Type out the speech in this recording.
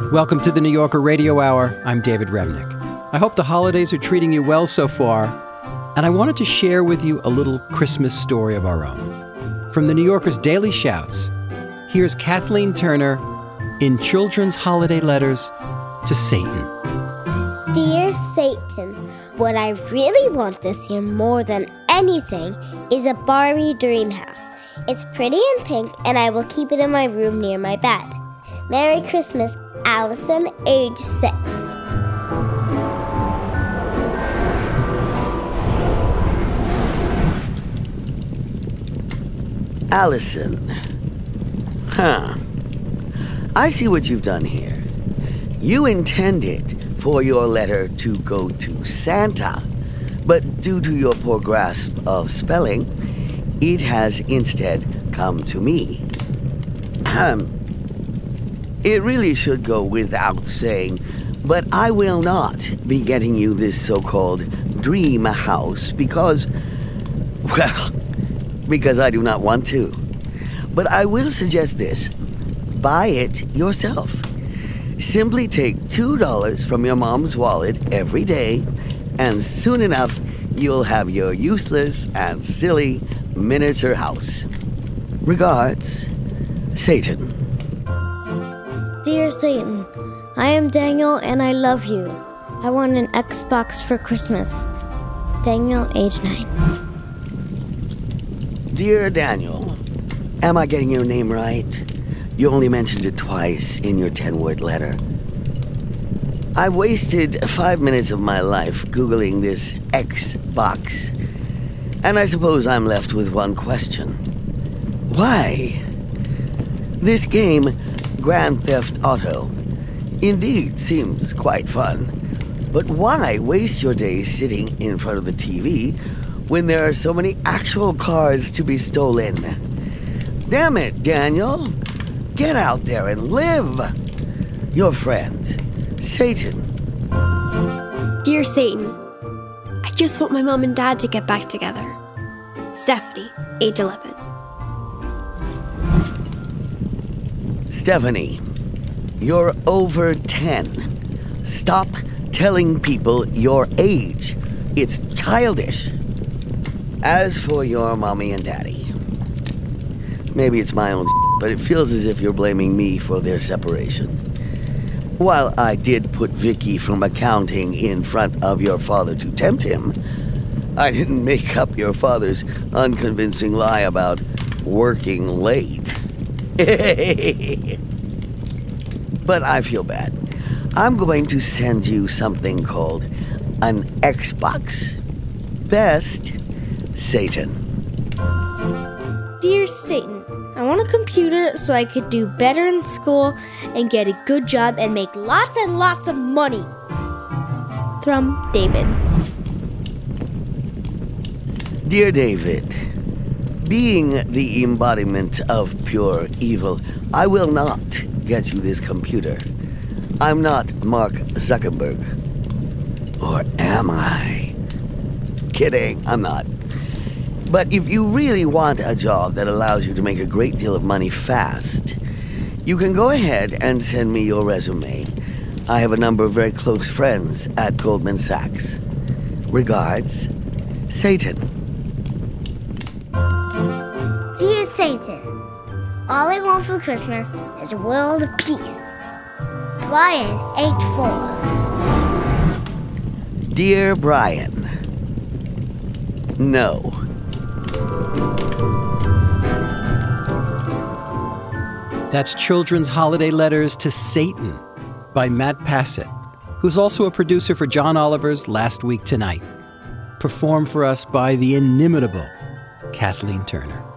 Welcome to the New Yorker Radio Hour. I'm David Remnick. I hope the holidays are treating you well so far, and I wanted to share with you a little Christmas story of our own. From the New Yorker's Daily Shouts, here's Kathleen Turner in Children's Holiday Letters to Satan. Dear Satan, what I really want this year more than anything is a Barbie dream house. It's pretty and pink, and I will keep it in my room near my bed. Merry Christmas, Allison, age 6. Allison. I see what you've done here. You intended for your letter to go to Santa, but due to your poor grasp of spelling, it has instead come to me. It really should go without saying, but I will not be getting you this so-called dream house because I do not want to. But I will suggest this. Buy it yourself. Simply take $2 from your mom's wallet every day, and soon enough, you'll have your useless and silly miniature house. Regards, Satan. Dear Satan, I am Daniel and I love you. I want an Xbox for Christmas. Daniel, age 9. Dear Daniel, am I getting your name right? You only mentioned it twice in your 10-word letter. I've wasted 5 minutes of my life Googling this Xbox, and I suppose I'm left with one question. Why? This game, Grand Theft Auto, indeed seems quite fun, but why waste your days sitting in front of the TV when there are so many actual cars to be stolen? Damn it, Daniel. Get out there and live. Your friend, Satan. Dear Satan, I just want my mom and dad to get back together. Stephanie, age 11. Stephanie, you're over 10. Stop telling people your age. It's childish. As for your mommy and daddy, maybe it's my own but it feels as if you're blaming me for their separation. While I did put Vicky from accounting in front of your father to tempt him, I didn't make up your father's unconvincing lie about working late. But I feel bad. I'm going to send you something called an Xbox. Best, Satan. Dear Satan, I want a computer so I could do better in school and get a good job and make lots and lots of money. From David. Dear David, being the embodiment of pure evil, I will not get you this computer. I'm not Mark Zuckerberg. Or am I? Kidding, I'm not. But if you really want a job that allows you to make a great deal of money fast, you can go ahead and send me your resume. I have a number of very close friends at Goldman Sachs. Regards, Satan. Dear Satan, all I want for Christmas is a world of peace. Brian, age 4. Dear Brian, no. That's Children's Holiday Letters to Satan by Matt Passett, who's also a producer for John Oliver's Last Week Tonight. Performed for us by the inimitable Kathleen Turner.